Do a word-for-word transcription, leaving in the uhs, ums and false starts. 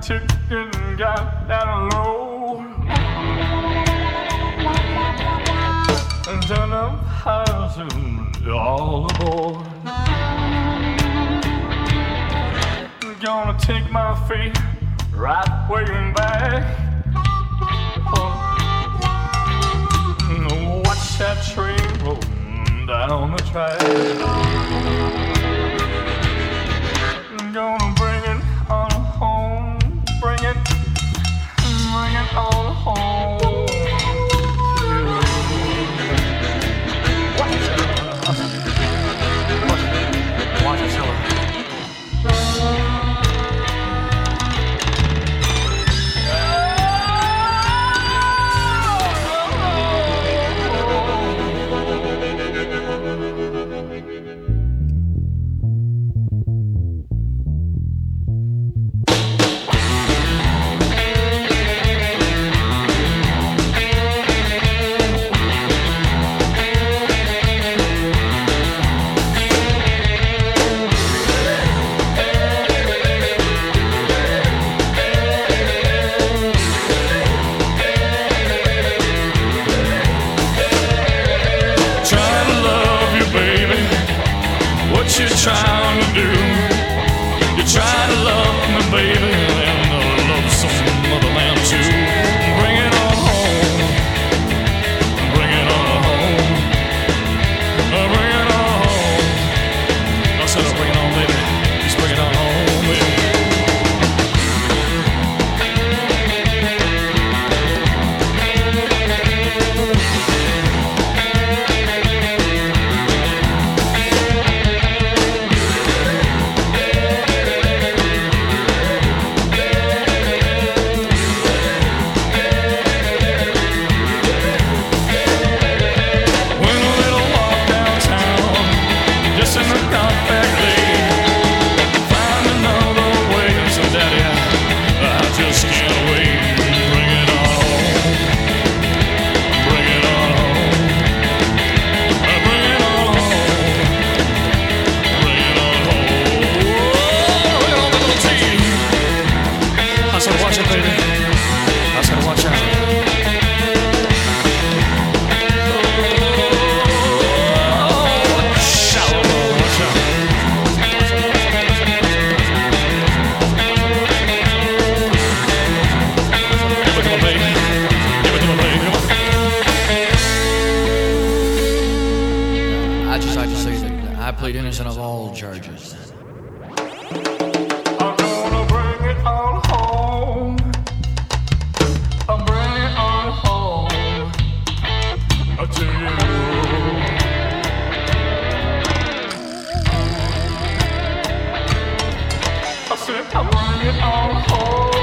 ticket and got down low and turned up house and all aboard. Gonna take my feet right way back. Oh, watch that train rolling down the track. Gonna bring it on home, bring it, bring it on home. Watch it, watch it, watch it. Trying to do, you try to love me, baby, and I love some other man too. Bring it on home, bring it on home, bring it on home. I said, bring it on, baby, just bring it on home, baby. Innocent of all charges. I'm gonna bring it on home. I'll bring it on home. I'll tell you. I said I'll bring it on home.